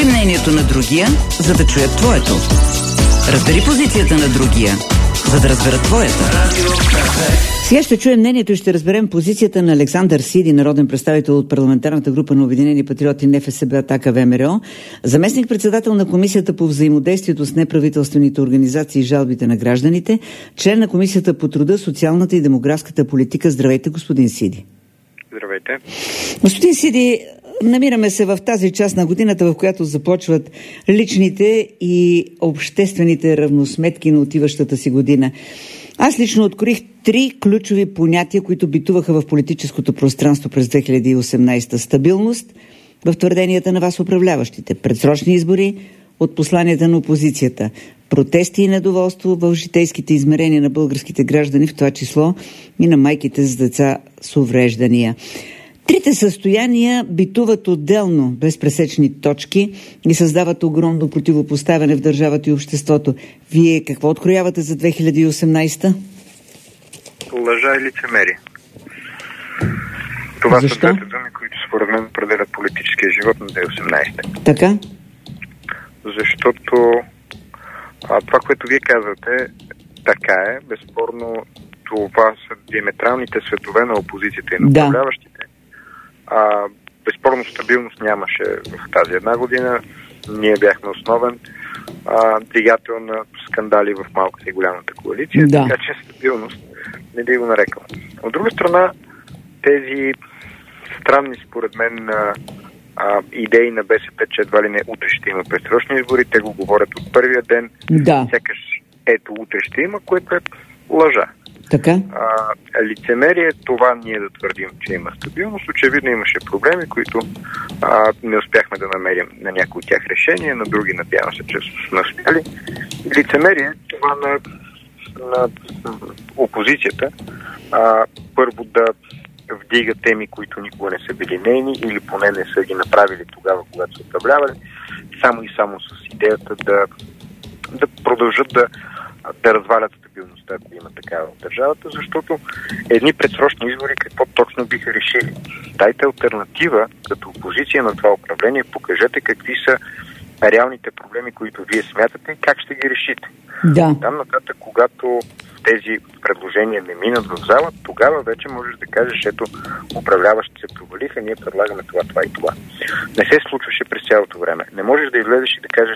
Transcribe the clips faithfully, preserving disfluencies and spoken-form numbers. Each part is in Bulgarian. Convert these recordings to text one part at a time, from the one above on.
мнението на другия, за да чуят твоето. Разбери позицията на другия, за да разберат твоята. Сега ще чуем мнението и ще разберем позицията на Александър Сиди, народен представител от парламентарната група на Обединени патриоти НФСБ Атака ВМРО, заместник-председател на Комисията по взаимодействието с неправителствените организации и жалбите на гражданите, член на Комисията по труда, социалната и демографската политика. Здравейте, господин Сиди. Здравейте. Господин Сиди, намираме се в тази част на годината, в която започват личните и обществените равносметки на отиващата си година. Аз лично открих три ключови понятия, които битуваха в политическото пространство през две хиляди и осемнадесета. Стабилност в твърденията на вас управляващите, предсрочни избори от посланията на опозицията, протести и недоволство в житейските измерения на българските граждани, в това число и на майките с деца с увреждания. Трите състояния битуват отделно, без пресечни точки и създават огромно противопоставяне в държавата и обществото. Вие какво откроявате за две хиляди и осемнадесета? Лъжа и лицемерие. Това Защо? са двете думи, които според мен определят политическия живот на две хиляди и осемнадесета. Така? Защото а, това, което вие казвате, така е. Безспорно това са диаметралните светове на опозицията и на Да. управляващите. А, безспорно стабилност нямаше в тази една година. Ние бяхме основен а, двигател на скандали в малката и голямата коалиция, Да. така че стабилност не би го нарекал. От друга страна, тези странни според мен а, а, идеи на БСП, че едва ли не утре ще има предсрочни избори, те го говорят от първия ден, Да. сякаш ето утре ще има, което е лъжа. Така? А, лицемерие, това ние да твърдим, че има стабилност. Очевидно имаше проблеми, които а, не успяхме да намерим на някои от тях решения, на други надявам се, че сме успяли. Лицемерие, това на, на опозицията, а, първо да вдига теми, които никога не са били нейни или поне не са ги направили тогава, когато са управлявали, само и само с идеята да, да продължат да да развалят стабилността, ако има такава в държавата, защото едни предсрочни избори какво точно биха решили? Дайте алтернатива като опозиция на това управление, покажете какви са реалните проблеми, които вие смятате и как ще ги решите. Да. Там нататък, когато тези предложения не минат в зала, тогава вече можеш да кажеш, ето, управляващите се провалиха, ние предлагаме това, това и това. Не се случваше през цялото време. Не можеш да излезеш и да кажеш: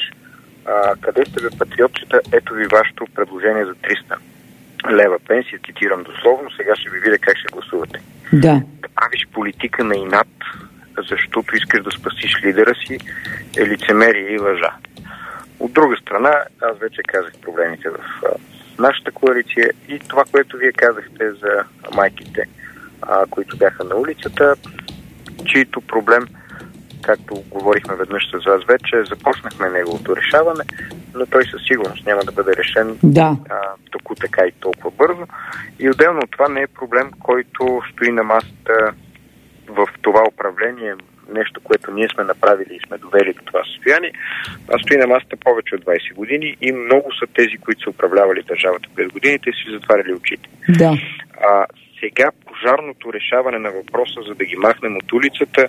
А, къде сте бе, патриотчета, ето ви вашето предложение за триста лева пенсия, цитирам дословно, сега ще ви видя как ще гласувате. Да. Да правиш политика на инат, защото искаш да спасиш лидера си, е лицемерие и лъжа. От друга страна, аз вече казах проблемите в а, нашата коалиция и това, което вие казахте за майките, а, които бяха на улицата, чието проблем, както говорихме веднъж с вас вече, започнахме неговото решаване, но той със сигурност няма да бъде решен Да. а, току така и толкова бързо. И отделно от това не е проблем, който стои на масата в това управление, нещо, което ние сме направили и сме довели до това състояние. А стои на масата повече от двадесет години и много са тези, които са управлявали държавата през годините и си затваряли очите. Да. А, сега пожарното решаване на въпроса, за да ги махнем от улицата,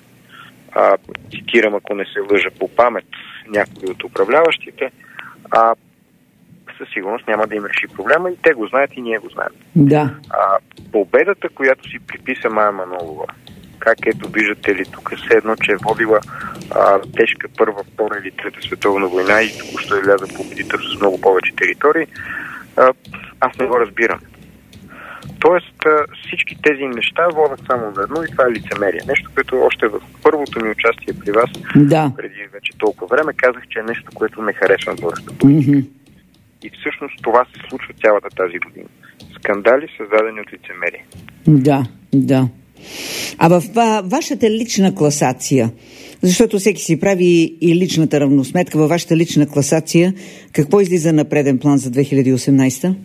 А, цитирам, ако не се лъжа по памет, някои от управляващите, а, със сигурност няма да им реши проблема и те го знаят и ние го знаем. Да. А, победата, която си приписа Мая Манолова, как ето виждате ли тук, все едно, че е водила а, тежка първа, втора или трета световна война и току-що е вляза победител с много повече територии, а, аз не го разбирам. Тоест всички тези неща водят само за едно и това е лицемерие. Нещо, което още в първото ми участие при вас, Да. преди вече толкова време, казах, че е нещо, което не харесвам българската политика. Mm-hmm. И всъщност това се случва цялата тази година. Скандали, създадени от лицемерие. Да, да. А в а, вашата лична класация, защото всеки си прави и личната равносметка, във вашата лична класация, какво излиза на преден план за две хиляди и осемнадесета?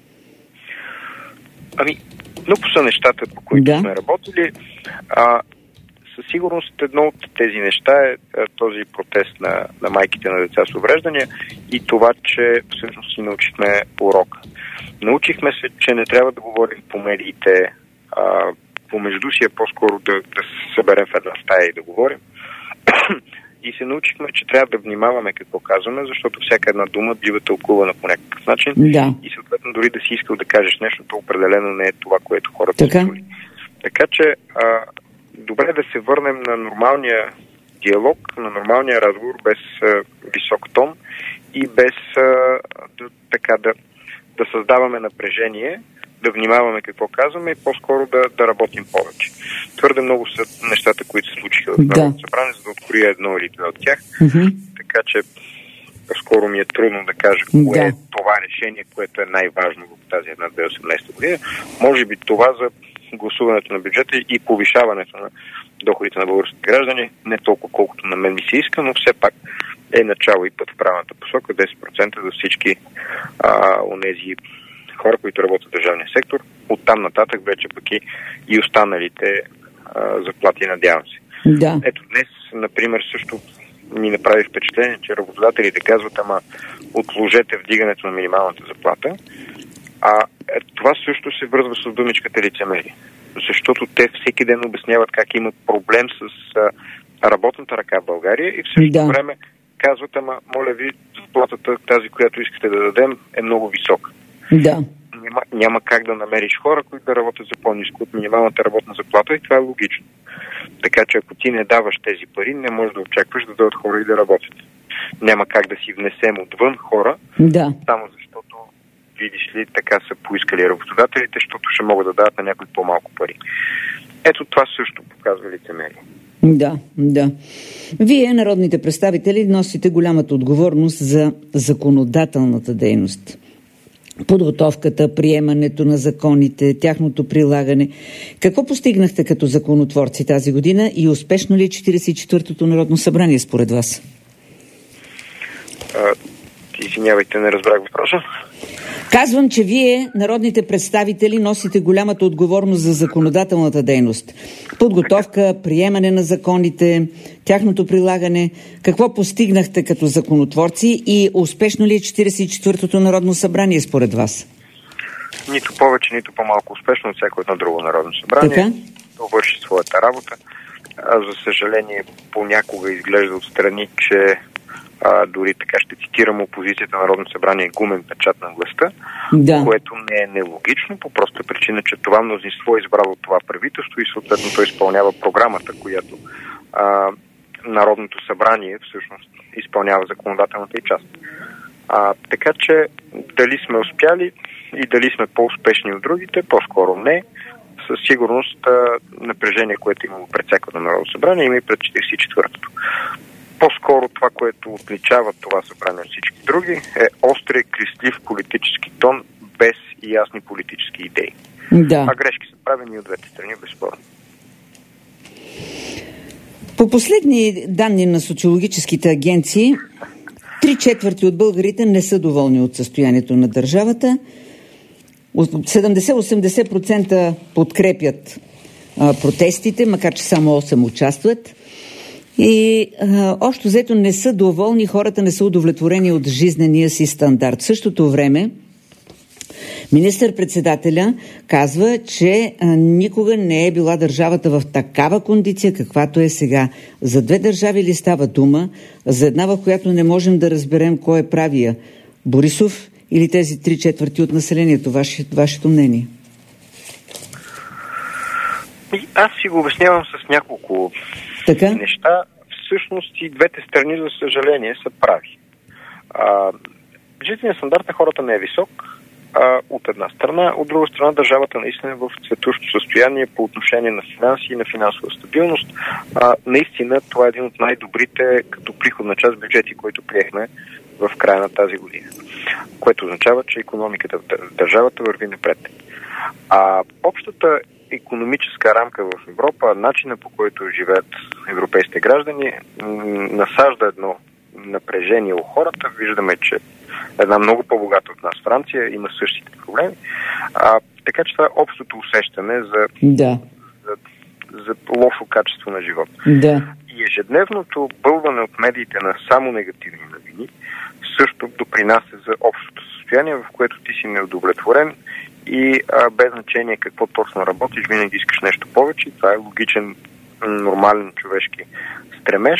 Ами, много са нещата, по които Да. сме работили. А, със сигурност едно от тези неща е а, този протест на, на майките на деца с увреждания и това, че всъщност си научихме урока. Научихме се, че не трябва да говорим по медиите а, помежду си, а по-скоро да, да се съберем в една стая и да говорим. и се научихме, че трябва да внимаваме какво казваме, защото всяка една дума бива тълкувана по някакъв начин. Да. И съответно дори да си искал да кажеш нещо, то определено не е това, което хората са чули. Така че а, добре да се върнем на нормалния диалог, на нормалния разговор, без а, висок тон и без а, да, така да, да създаваме напрежение, да внимаваме какво казваме и по-скоро да, да работим повече. Твърде много са нещата, които се случиха в Народното събрание, за да откроя едно или две от тях. Mm-hmm. Така че по-скоро ми е трудно да кажа кое да. е това решение, което е най-важно в тази една две хиляди и осемнадесета година. Може би това за гласуването на бюджета и повишаването на доходите на българските граждани, не толкова колкото на мен ми се иска, но все пак е начало и път в правилната посока, десет процента за всички а, онези хора, които работят в държавния сектор. Оттам нататък вече пък и, и останалите а, заплати, надявам се. Да. Ето днес, например, също ми направи впечатление, че работодателите казват, ама отложете вдигането на минималната заплата. А е, това също се връзва с думичката лицемерие. Защото те всеки ден обясняват как имат проблем с а, работната ръка в България и в същото да. време казват, ама моля ви, заплатата, тази, която искате да дадем, е много висока. Да. Няма, няма как да намериш хора, които да работят за по-ниско от минималната работна заплата и това е логично. Така че ако ти не даваш тези пари, не можеш да очакваш да дойдат хора и да работят. Няма как да си внесем отвън хора, да. само защото, видиш ли, така са поискали работодателите, защото ще могат да дадат на някой по-малко пари. Ето това също показва лицемерие. Да, да. Вие, народните представители, носите голямата отговорност за законодателната дейност. Подготовката, приемането на законите, тяхното прилагане. Какво постигнахте като законотворци тази година и успешно ли е четиридесет и четвъртото Народно събрание според вас? А, извинявайте, не разбрах въпроса. Казвам, че вие, народните представители, носите голямата отговорност за законодателната дейност. Подготовка, приемане на законите, тяхното прилагане. Какво постигнахте като законотворци и успешно ли е четиридесет и четвъртото Народно събрание според вас? Нито повече, нито по-малко успешно от всяко едно друго Народно събрание. Така? То върши своята работа. А, за съжаление, понякога изглежда отстрани, че А, дори така ще цитирам, опозицията на Народното събрание е гумен печат на властта, да. което не е нелогично, по проста причина, че това мнозинство е избрало това правителство и съответно то изпълнява програмата, която а, Народното събрание всъщност изпълнява законодателната и част. А, така че дали сме успяли и дали сме по-успешни от другите, по-скоро не. Със сигурност а, напрежение, което имало пред всяко на Народното събрание, има и пред четиридесет и четвъртото. По-скоро това, което отличава това събрание от всички други, е острия, крестлив политически тон, без ясни политически идеи. Да. А грешки са правени от двете страни, безспорно. По последни данни на социологическите агенции, три четвърти от българите не са доволни от състоянието на държавата. седемдесет до осемдесет процента подкрепят а, протестите, макар че само осем участват. И а, общо взето не са доволни, хората не са удовлетворени от жизнения си стандарт. В същото време министър-председателя казва, че а, никога не е била държавата в такава кондиция, каквато е сега. За две държави ли става дума? За една, в която не можем да разберем кой е правия? Борисов или тези три четвърти от населението? Ваше, вашето мнение? И аз си го обяснявам с няколко така? неща. Всъщност и двете страни, за съжаление, са прави. А, жизненият стандарт на хората не е висок, а, от една страна. От друга страна, държавата наистина е в цветущо състояние по отношение на финанси и на финансова стабилност. А, наистина, това е един от най-добрите като приходна част бюджети, които приехме в края на тази година. Което означава, че икономиката в държавата върви напред. А общата икономическа рамка в Европа, начина по който живеят европейските граждани, насажда едно напрежение у хората. Виждаме, че една много по-богата от нас Франция има същите проблеми. А, така че това е общото усещане за, да. за, за лошо качество на живота. Да. И ежедневното бълване от медиите на само негативни новини също допринася за общото състояние, в което ти си неудовлетворен и а, без значение какво точно работиш, винаги искаш нещо повече. Това е логичен, нормален човешки стремеж,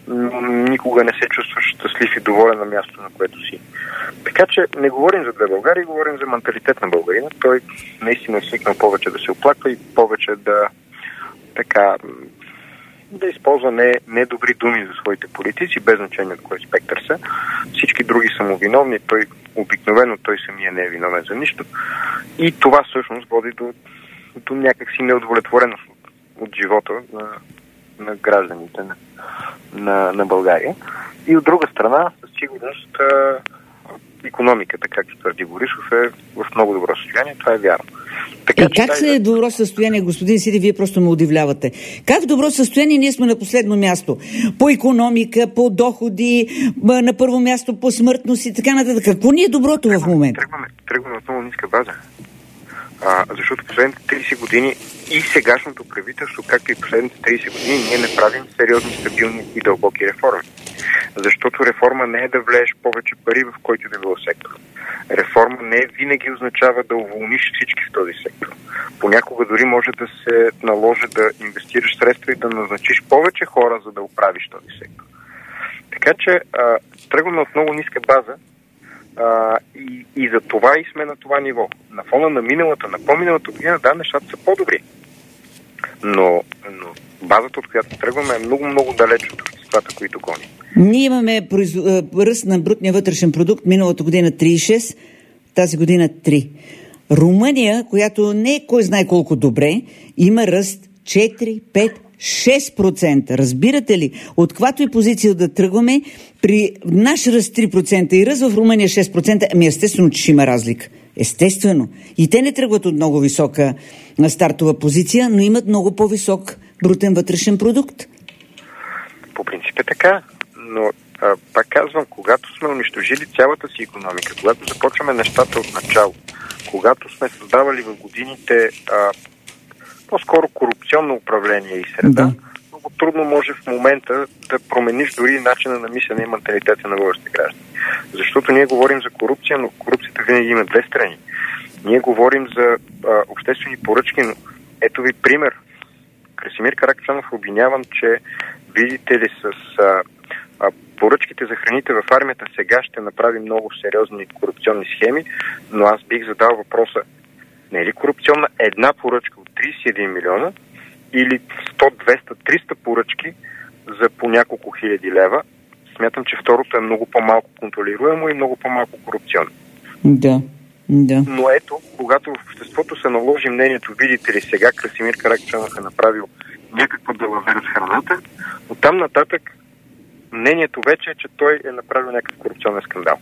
никога не се чувстваш щастлив и доволен на мястото, на което си. Така че не говорим за две Българии, говорим за менталитет на българина. Той наистина е свикнал повече да се оплаква и повече да така да използва не, недобри думи за своите политици, без значение от кой спектър са. Всички други са му виновни, той обикновено той самия не е виновен за нищо. И това всъщност води до, до някакси неудовлетвореност от, от живота на, на гражданите на, на, на България. И от друга страна, със сигурност, икономиката, както твърди Борисов, е в много добро състояние. Това е вярно. Така, и как се е в добро състояние, господин Сиди, вие просто ме удивлявате. Как в добро състояние ние сме на последно място? По икономика, по доходи, на първо място по смъртност и така нататък. Какво ни е доброто тръгваме, в момента? Тръгваме, тръгваме от много ниска база. А, защото последните трийсет години и сегашното правителство, както и последните трийсет години, ние не правим сериозни, стабилни и дълбоки реформи. Защото реформа не е да влееш повече пари в който да било сектор. Реформа не е винаги означава да уволниш всички в този сектор. Понякога дори може да се наложи да инвестираш средства и да назначиш повече хора, за да оправиш този сектор. Така че а, тръгваме от много ниска база а, и, и за това и сме на това ниво. На фона на миналата, на по-миналата година, да, нещата са по-добри. Но, но базата, от която тръгваме, е много-много далеч от обществата, които гоним. Ние имаме произ... ръст на брутния вътрешен продукт миналата година трийсет и шест, тази година три. Румъния, която не е кой знае колко добре, има ръст четири, пет, шест процента. Разбирате ли? От каквато и позиция да тръгваме, при наш ръст три процента и ръст в Румъния шест процента, ами естествено, че ще има разлика. Естествено. И те не тръгват от много висока стартова позиция, но имат много по-висок брутен вътрешен продукт. По принцип е така, но а, пак казвам, когато сме унищожили цялата си икономика, когато започваме нещата от начало, когато сме създавали в годините а, по-скоро корупционно управление и среда, да. Много трудно може в момента да промениш дори начина на мислене и менталитета на българските граждани. Защото ние говорим за корупция, но корупцията винаги има две страни. Ние говорим за а, обществени поръчки, но ето ви пример. Красимир Каракачанов обвинявам, че видите ли с а, а, поръчките за храните в армията сега ще направи много сериозни корупционни схеми, но аз бих задал въпроса, не е ли корупционна една поръчка от трийсет и един милиона или сто, двеста, триста поръчки за по няколко хиляди лева? Смятам, че второто е много по-малко контролируемо и много по-малко корупционно. Да, да. Но ето, когато в обществото се наложи мнението, видите ли, сега Красимир Каракачанов е направил някаква далавера с храната, оттам нататък мнението вече е, че той е направил някакъв корупционен скандал.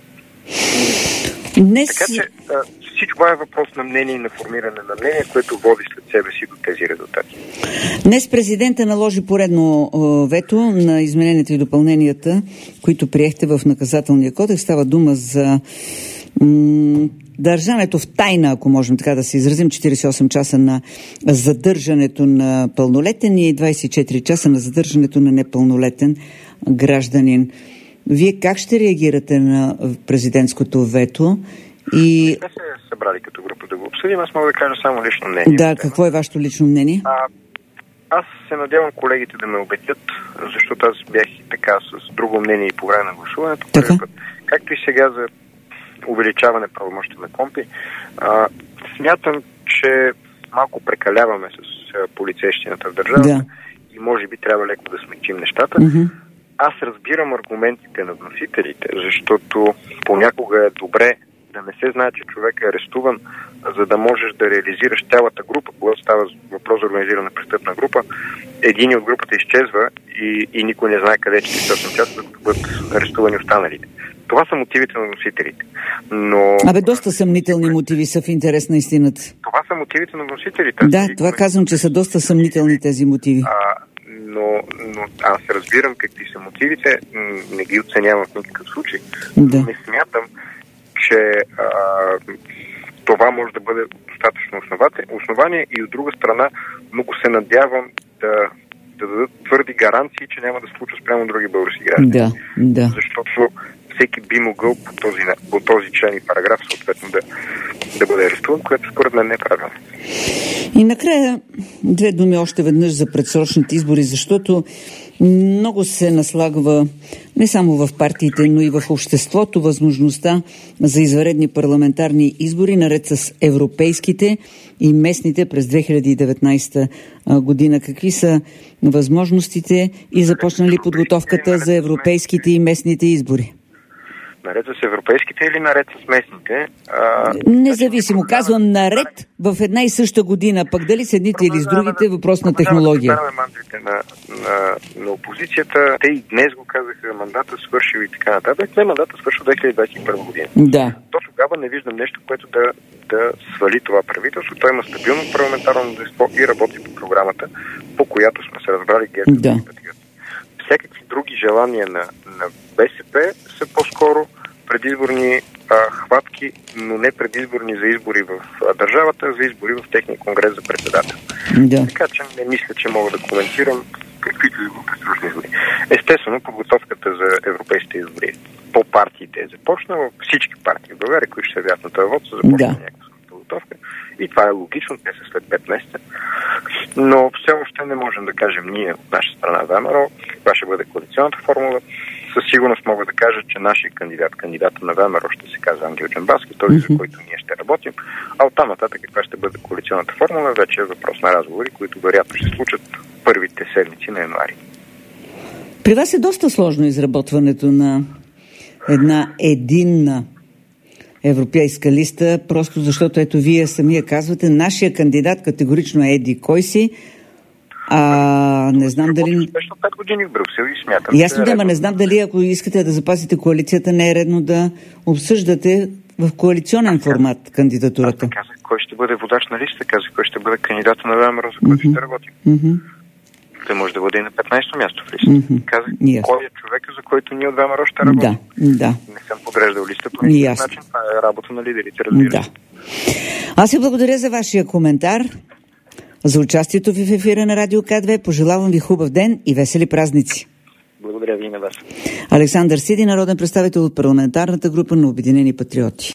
Днес... Така че всичко е въпрос на мнение и на формиране на мнение, което води след себе си до тези резултати. Днес президента наложи поредно вето на измененията и допълненията, които приехте в наказателния кодекс. Става дума за м- държането в тайна, ако можем така да се изразим, четирийсет и осем часа на задържането на пълнолетен и двайсет и четири часа на задържането на непълнолетен гражданин. Вие как ще реагирате на президентското вето? И... Не сме се събрали като група да го обсъдим, аз мога да кажа само лично мнение. Да, какво е вашето лично мнение? А, аз се надявам колегите да ме убедят, защото аз бях и така с друго мнение и по време на гласуването. Така? Както и сега за увеличаване правомощите на КОНПИ, а, смятам, че малко прекаляваме с полицейщината в държавата да. И може би трябва леко да смекчим нещата. Mm-hmm. Аз разбирам аргументите на вносителите, защото понякога е добре да не се знае, че човек е арестуван, за да можеш да реализираш цялата група. Когато става въпрос за организирана престъпна група, един от групата изчезва и, и никой не знае къде е четирийсет и осем часа, да бъдат арестувани останалите. Това са мотивите на вносителите. Но... Абе, доста съмнителни мотиви са в интерес на истината. Това са мотивите на вносителите. Да, това казвам, че са доста съмнителни тези мотиви. А, но, но аз разбирам какви са мотивите, не ги оценявам в никакъв случай. Да. Не смятам, че а, това може да бъде достатъчно основание и от друга страна много се надявам да, да дадат твърди гаранции, че няма да се случва спрямо други български граждани. Да, да. Защото всеки би могъл по този, по този член и параграф съответно да, да бъде арестуван, което според мен не е правилно. И накрая две думи още веднъж за предсрочните избори, защото много се наслагва не само в партиите, но и в обществото възможността за извънредни парламентарни избори, наред с европейските и местните през две хиляди и деветнадесета година. Какви са възможностите и започна ли подготовката за европейските и местните избори? Наред с европейските или наред с местните? А... Независимо. Казвам наред в една и съща година. Пък дали с едните или с другите, въпрос на технология. Да, мандрите на, на, на опозицията. Те и днес го казаха, мандата свършил и така нататък. Не, мандата свършил две хиляди двадесет и първа година. Да. То тогава не виждам нещо, което да, да свали това правителство. Той има стабилно парламентарно мнозинство и работи по програмата, по която сме се разбрали ГЕРБ. Да. Всякакви други желания на, на БСП са по-скоро предизборни а, хватки, но не предизборни за избори в а, държавата, а за избори в техния конгрес за председател. Да. Така че не мисля, че мога да коментирам каквито и предсрочни избори. Естествено, подготовката за европейските избори по партиите е започнала. Всички партии в България, които ще се явят на този вод, са започнали да. някаква подготовка. И това е логично, те са след пет месеца. Но все още не можем да кажем ние от наша страна ВМРО каква ще бъде коалиционната формула. Със сигурност мога да кажа, че нашия кандидат, кандидата на ВМРО ще се казва Ангел Джамбазки, този, mm-hmm. за който ние ще работим. А оттам нататък каква ще бъде коалиционната формула, вече е въпрос на разговори, които вероятно ще случат първите седмици на януари. При вас е доста сложно изработването на една единна европейска листа, просто защото ето вие самия казвате, нашия кандидат категорично е еди кой си, а не знам дали... пет години в Брюксел и смятам... Ясно да, ма не знам дали ако искате да запазите коалицията, не е редно да обсъждате в коалиционен формат кандидатурата. Аз казах кой ще бъде водач на листа, казах кой ще бъде кандидата на ВМРО, за който mm-hmm. ще работим. Mm-hmm. Той може да бъде и на петнадесето място в листа. Mm-hmm. Казах yes. кой е човека, за който ние от ВМРО ще работим. Да, да. Не съм подреждал листа по никакъв начин. Това е работа на лидерите, разбира се. Да. Аз ви благодаря за вашия коментар, за участието ви в ефира на Радио К две. Пожелавам ви хубав ден и весели празници. Благодаря ви и на вас. Александър Сиди, народен представител от парламентарната група на Обединени патриоти.